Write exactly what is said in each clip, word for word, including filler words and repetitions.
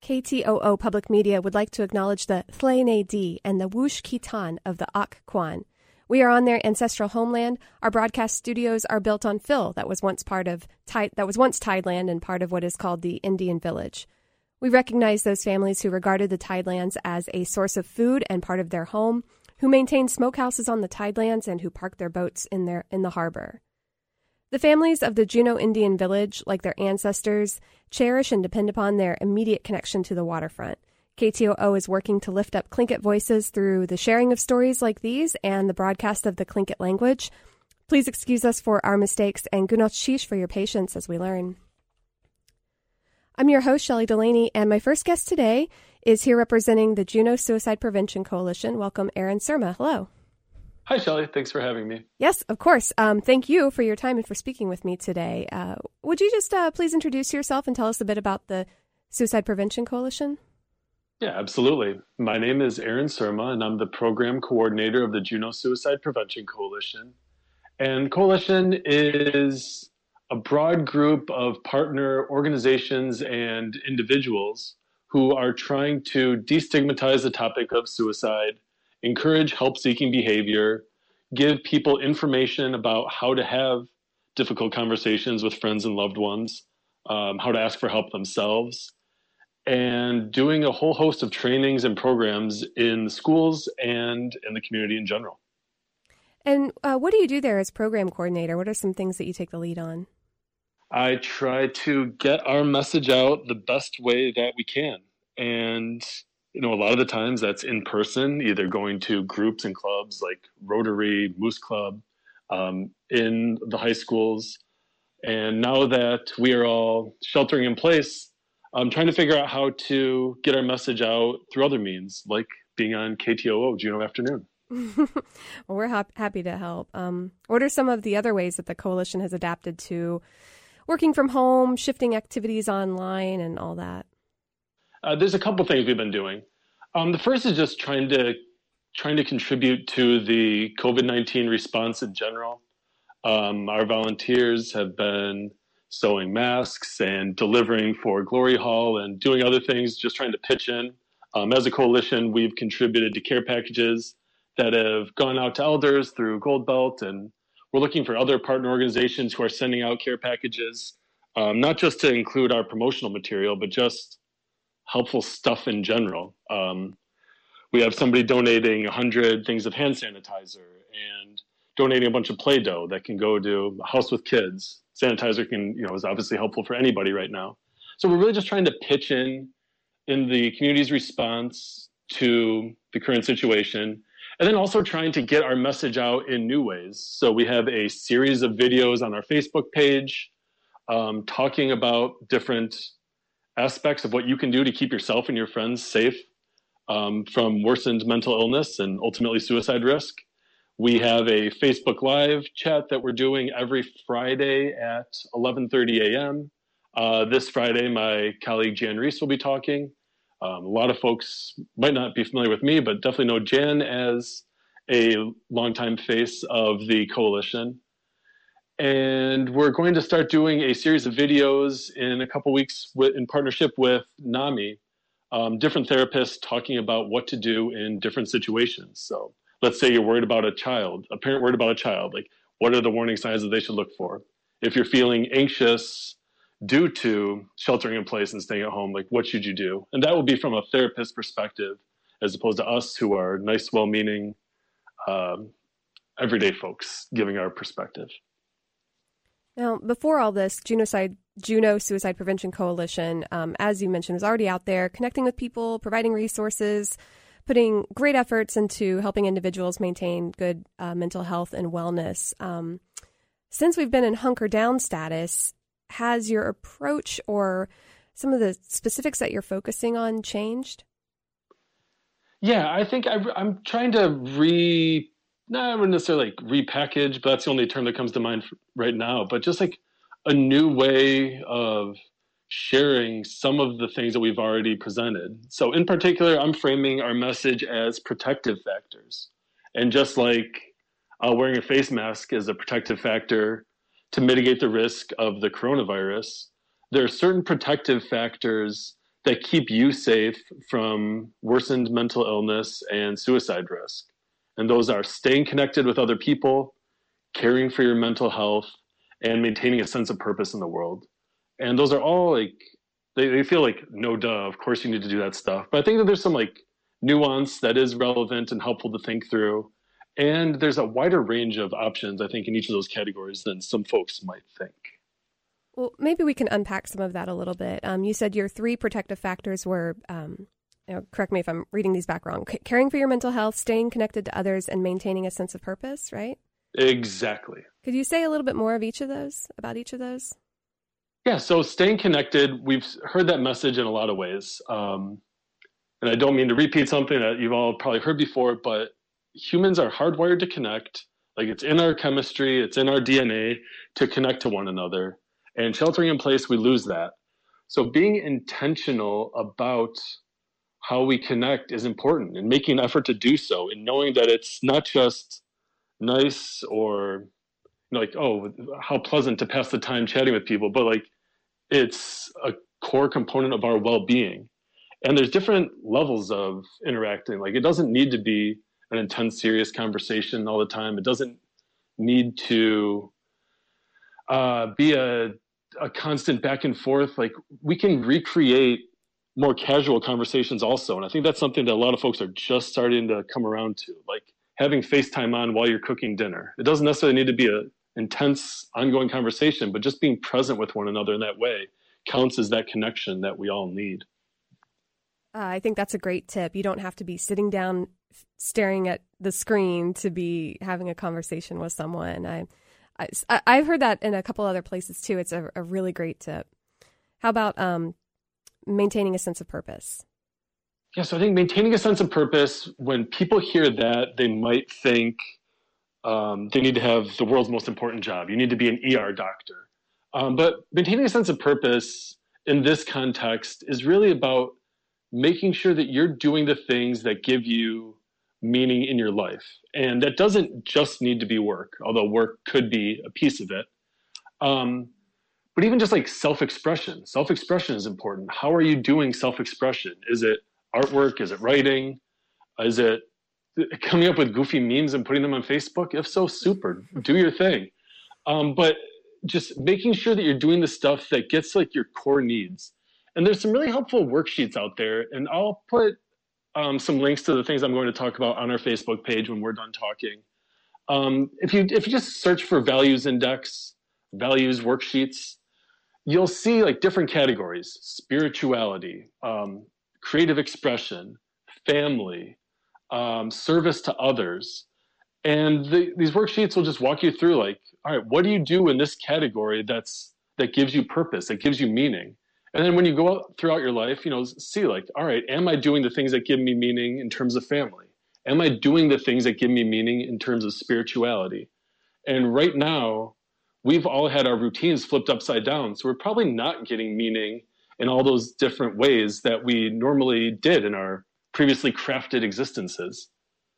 K T O O Public Media would like to acknowledge the Thlene Di and the Wush Kitan of the Ak Kwan. We are on their ancestral homeland. Our broadcast studios are built on fill that was once part of Tide, that was once Tideland and part of what is called the Indian Village. We recognize those families who regarded the Tidelands as a source of food and part of their home, who maintained smokehouses on the Tidelands and who parked their boats in their in the harbor. The families of the Juneau Indian Village, like their ancestors, cherish and depend upon their immediate connection to the waterfront. K T O O is working to lift up Tlingit voices through the sharing of stories like these and the broadcast of the Tlingit language. Please excuse us for our mistakes and gunot shish for your patience as we learn. I'm your host, Shelley Delaney, and my first guest today is here representing the Juneau Suicide Prevention Coalition. Welcome, Aaron Surma. Hello. Hi, Shelley. Thanks for having me. Yes, of course. Um, thank you for your time and for speaking with me today. Uh, would you just uh, please introduce yourself and tell us a bit about the Suicide Prevention Coalition? Yeah, absolutely. My name is Aaron Surma, and I'm the program coordinator of the Juneau Suicide Prevention Coalition. And Coalition is a broad group of partner organizations and individuals who are trying to destigmatize the topic of suicide, encourage help-seeking behavior, give people information about how to have difficult conversations with friends and loved ones, um, how to ask for help themselves, and doing a whole host of trainings and programs in the schools and in the community in general. And uh, what do you do there as program coordinator? What are some things that you take the lead on? I try to get our message out the best way that we can. And you know, a lot of the times that's in person, either going to groups and clubs like Rotary, Moose Club, um, in the high schools. And now that we are all sheltering in place, I'm trying to figure out how to get our message out through other means, like being on K T O O Juneau Afternoon. Well, we're ha- happy to help. Um, what are some of the other ways that the coalition has adapted to working from home, shifting activities online, and all that? Uh, there's a couple things we've been doing. Um, the first is just trying to trying to contribute to the COVID nineteen response in general. Um, our volunteers have been sewing masks and delivering for Glory Hall and doing other things, just trying to pitch in. Um, as a coalition, we've contributed to care packages that have gone out to elders through Gold Belt, and we're looking for other partner organizations who are sending out care packages, um, not just to include our promotional material, but just helpful stuff in general. Um, we have somebody donating one hundred things of hand sanitizer and donating a bunch of Play-Doh that can go to a house with kids. Sanitizer can, you know, is obviously helpful for anybody right now. So we're really just trying to pitch in in the community's response to the current situation, and then also trying to get our message out in new ways. So we have a series of videos on our Facebook page um, talking about different aspects of what you can do to keep yourself and your friends safe um, from worsened mental illness and ultimately suicide risk. We have a Facebook Live chat that we're doing every Friday at eleven thirty a.m. Uh, this Friday, my colleague Jan Reese will be talking. Um, a lot of folks might not be familiar with me, but definitely know Jan as a longtime face of the coalition. And we're going to start doing a series of videos in a couple weeks with, in partnership with NAMI, um, different therapists talking about what to do in different situations. So let's say you're worried about a child, a parent worried about a child, like what are the warning signs that they should look for? If you're feeling anxious due to sheltering in place and staying at home, like what should you do? And that will be from a therapist perspective, as opposed to us who are nice, well-meaning, um, everyday folks giving our perspective. Now, before all this, Juneau, Juneau Suicide Prevention Coalition, um, as you mentioned, was already out there connecting with people, providing resources, putting great efforts into helping individuals maintain good uh, mental health and wellness. Um, since we've been in hunker down status, has your approach or some of the specifics that you're focusing on changed? Yeah, I think I, I'm trying to re... No, I wouldn't necessarily like repackage, but that's the only term that comes to mind right now. But just like a new way of sharing some of the things that we've already presented. So in particular, I'm framing our message as protective factors. And just like uh, wearing a face mask is a protective factor to mitigate the risk of the coronavirus, there are certain protective factors that keep you safe from worsened mental illness and suicide risk. And those are staying connected with other people, caring for your mental health, and maintaining a sense of purpose in the world. And those are all like, they, they feel like, no duh, of course you need to do that stuff. But I think that there's some like nuance that is relevant and helpful to think through. And there's a wider range of options, I think, in each of those categories than some folks might think. Well, maybe we can unpack some of that a little bit. Um, you said your three protective factors were, um, you know, correct me if I'm reading these back wrong, C- caring for your mental health, staying connected to others, and maintaining a sense of purpose, right? Exactly. Could you say a little bit more of each of those, about each of those? Yeah, so staying connected, we've heard that message in a lot of ways. Um, and I don't mean to repeat something that you've all probably heard before, but humans are hardwired to connect. Like it's in our chemistry, it's in our D N A to connect to one another. And sheltering in place, we lose that. So being intentional about how we connect is important, and making an effort to do so, and knowing that it's not just nice or you know, like, oh, how pleasant to pass the time chatting with people, but like it's a core component of our well-being. And there's different levels of interacting. Like it doesn't need to be an intense, serious conversation all the time. It doesn't need to uh, be a a constant back and forth. Like we can recreate more casual conversations also. And I think that's something that a lot of folks are just starting to come around to, like having FaceTime on while you're cooking dinner. It doesn't necessarily need to be an intense ongoing conversation, but just being present with one another in that way counts as that connection that we all need. Uh, I think that's a great tip. You don't have to be sitting down staring at the screen to be having a conversation with someone. I I, I've heard that in a couple other places too. It's a, a really great tip. How about um, maintaining a sense of purpose? Yeah, so I think maintaining a sense of purpose, when people hear that, they might think um, they need to have the world's most important job. You need to be an E R doctor. Um, but maintaining a sense of purpose in this context is really about making sure that you're doing the things that give you meaning in your life. And that doesn't just need to be work, although work could be a piece of it. Um, but even just like self-expression, self-expression is important. How are you doing self-expression? Is it artwork? Is it writing? Is it coming up with goofy memes and putting them on Facebook? If so, super, do your thing. Um, but just making sure that you're doing the stuff that gets like your core needs. And there's some really helpful worksheets out there, and I'll put Um, some links to the things I'm going to talk about on our Facebook page when we're done talking. Um, if you if you just search for values index, values worksheets, you'll see like different categories: spirituality, um, creative expression, family, um, service to others. And the, these worksheets will just walk you through like, all right, what do you do in this category that's that gives you purpose, that gives you meaning? And then when you go out throughout your life, you know, see like, all right, am I doing the things that give me meaning in terms of family? Am I doing the things that give me meaning in terms of spirituality? And right now, we've all had our routines flipped upside down. So we're probably not getting meaning in all those different ways that we normally did in our previously crafted existences.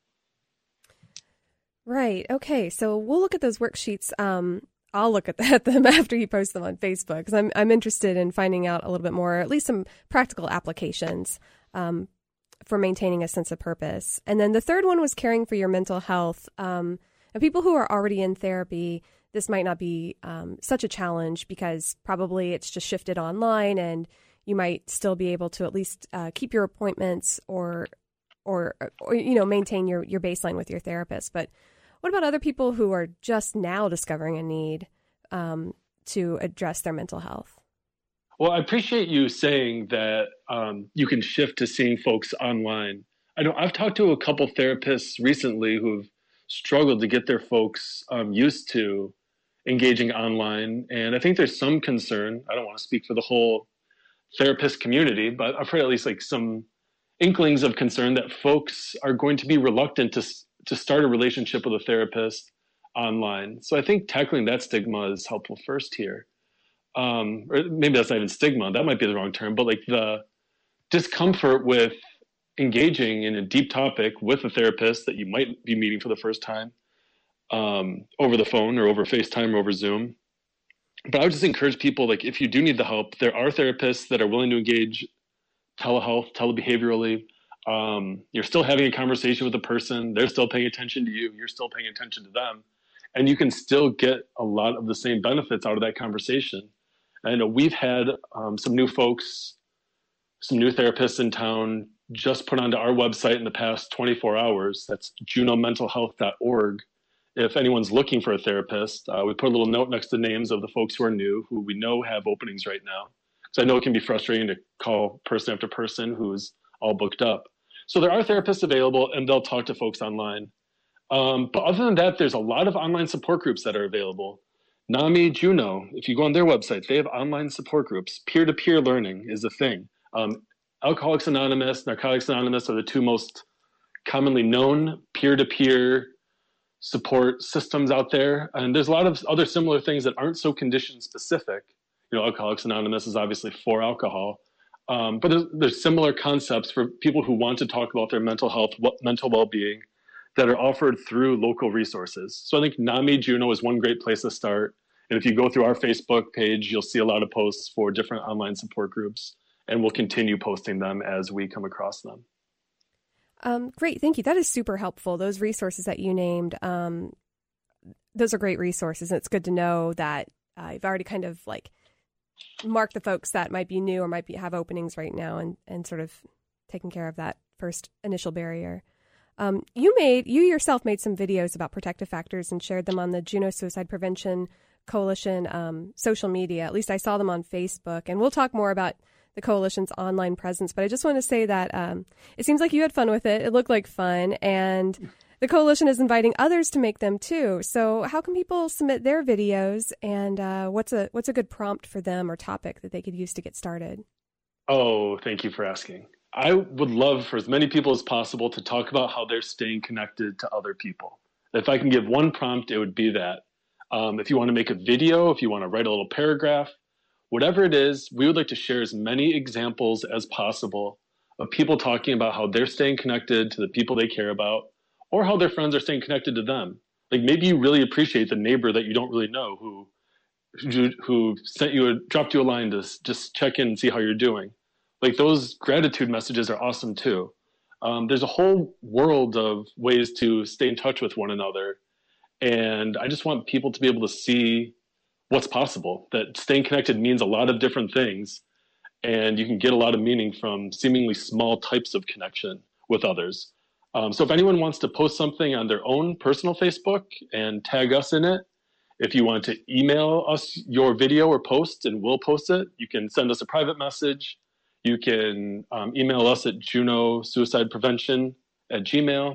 Right. Okay. So we'll look at those worksheets. Um, I'll look at, at them after you post them on Facebook, because I'm I'm interested in finding out a little bit more, at least some practical applications um, for maintaining a sense of purpose. And then the third one was caring for your mental health. Um, and people who are already in therapy, this might not be um, such a challenge because probably it's just shifted online, and you might still be able to at least uh, keep your appointments or or or you know maintain your your baseline with your therapist, but. What about other people who are just now discovering a need um, to address their mental health? Well, I appreciate you saying that um, you can shift to seeing folks online. I know I've talked to a couple therapists recently who've struggled to get their folks um, used to engaging online. And I think there's some concern. I don't want to speak for the whole therapist community, but I've heard at least like some inklings of concern that folks are going to be reluctant to to start a relationship with a therapist online. So I think tackling that stigma is helpful first here. Um, or maybe that's not even stigma, that might be the wrong term, but like the discomfort with engaging in a deep topic with a therapist that you might be meeting for the first time um, over the phone or over FaceTime or over Zoom. But I would just encourage people, like if you do need the help, there are therapists that are willing to engage telehealth, telebehaviorally. Um, you're still having a conversation with the person. They're still paying attention to you. You're still paying attention to them. And you can still get a lot of the same benefits out of that conversation. I know we've had um, some new folks, some new therapists in town just put onto our website in the past twenty-four hours. That's juneau mental health dot org. If anyone's looking for a therapist, uh, we put a little note next to the names of the folks who are new, who we know have openings right now. So I know it can be frustrating to call person after person who's all booked up. So there are therapists available, and they'll talk to folks online. Um, but other than that, there's a lot of online support groups that are available. NAMI Juneau, if you go on their website, they have online support groups. Peer-to-peer learning is a thing. Um, Alcoholics Anonymous, Narcotics Anonymous are the two most commonly known peer-to-peer support systems out there. And there's a lot of other similar things that aren't so condition specific. You know, Alcoholics Anonymous is obviously for alcohol. Um, but there's, there's similar concepts for people who want to talk about their mental health, mental well-being that are offered through local resources. So I think NAMI Juneau is one great place to start. And if you go through our Facebook page, you'll see a lot of posts for different online support groups, and we'll continue posting them as we come across them. Um, great. Thank you. That is super helpful. Those resources that you named, um, those are great resources. And it's good to know that uh, you've already kind of like marked the folks that might be new or might be, have openings right now and, and sort of taking care of that first initial barrier. Um, you made, you yourself made some videos about protective factors and shared them on the Juneau Suicide Prevention Coalition um, social media. At least I saw them on Facebook. And we'll talk more about the coalition's online presence. But I just want to say that um, it seems like you had fun with it. It looked like fun. And the coalition is inviting others to make them too. So how can people submit their videos, and uh, what's a what's a good prompt for them or topic that they could use to get started? Oh, thank you for asking. I would love for as many people as possible to talk about how they're staying connected to other people. If I can give one prompt, it would be that. Um, if you want to make a video, if you want to write a little paragraph, whatever it is, we would like to share as many examples as possible of people talking about how they're staying connected to the people they care about, or how their friends are staying connected to them. Like maybe you really appreciate the neighbor that you don't really know who who, who sent you a, dropped you a line to just check in and see how you're doing. Like those gratitude messages are awesome too. Um, there's a whole world of ways to stay in touch with one another. And I just want people to be able to see what's possible, that staying connected means a lot of different things. And you can get a lot of meaning from seemingly small types of connection with others. Um, so if anyone wants to post something on their own personal Facebook and tag us in it, if you want to email us your video or post and we'll post it, you can send us a private message. You can um, email us at Juneau Suicide Prevention at Gmail.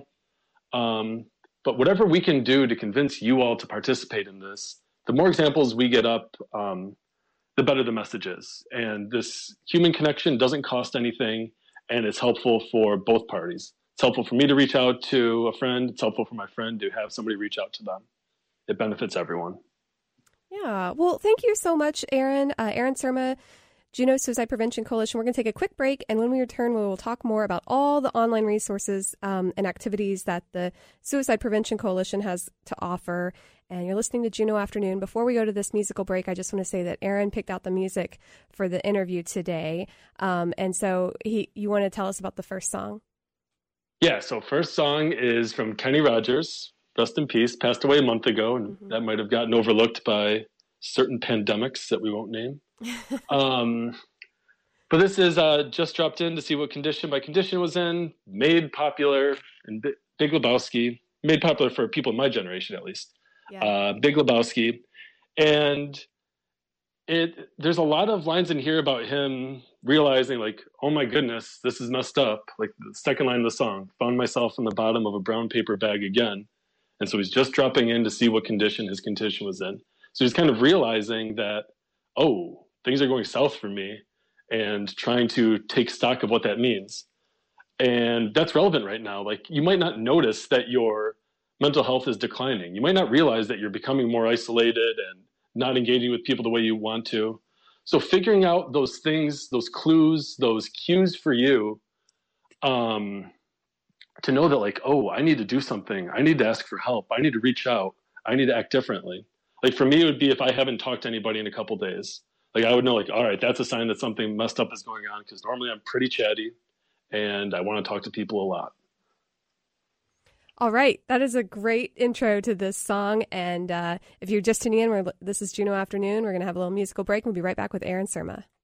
Um, but whatever we can do to convince you all to participate in this, the more examples we get up, um, the better the message is. And this human connection doesn't cost anything, and it's helpful for both parties. It's helpful for me to reach out to a friend. It's helpful for my friend to have somebody reach out to them. It benefits everyone. Yeah. Well, thank you so much, Aaron. Uh, Aaron Surma, Juneau Suicide Prevention Coalition. We're going to take a quick break, and when we return, we will talk more about all the online resources um, and activities that the Suicide Prevention Coalition has to offer. And you're listening to Juneau Afternoon. Before we go to this musical break, I just want to say that Aaron picked out the music for the interview today. Um, and so he, you want to tell us about the first song? Yeah, so first song is from Kenny Rogers, rest in peace, passed away a month ago, and mm-hmm. that might have gotten overlooked by certain pandemics that we won't name. um, but this is uh, just dropped in to see what condition my condition was in, made popular in B- Big Lebowski, made popular for people in my generation at least, yeah. uh, Big Lebowski. And it there's a lot of lines in here about him realizing like, oh my goodness, this is messed up. Like the second line of the song, found myself in the bottom of a brown paper bag again. And so he's just dropping in to see what condition his condition was in. So he's kind of realizing that, oh, things are going south for me, and trying to take stock of what that means. And that's relevant right now. Like you might not notice that your mental health is declining. You might not realize that you're becoming more isolated and not engaging with people the way you want to. So figuring out those things, those clues, those cues for you, um, to know that like, oh, I need to do something. I need to ask for help. I need to reach out. I need to act differently. Like for me, it would be if I haven't talked to anybody in a couple days. Like I would know, like, all right, that's a sign that something messed up is going on, because normally I'm pretty chatty and I want to talk to people a lot. All right. That is a great intro to this song. And uh, if you're just tuning in, we're, this is Juneau Afternoon. We're going to have a little musical break. We'll be right back with Aaron Surma.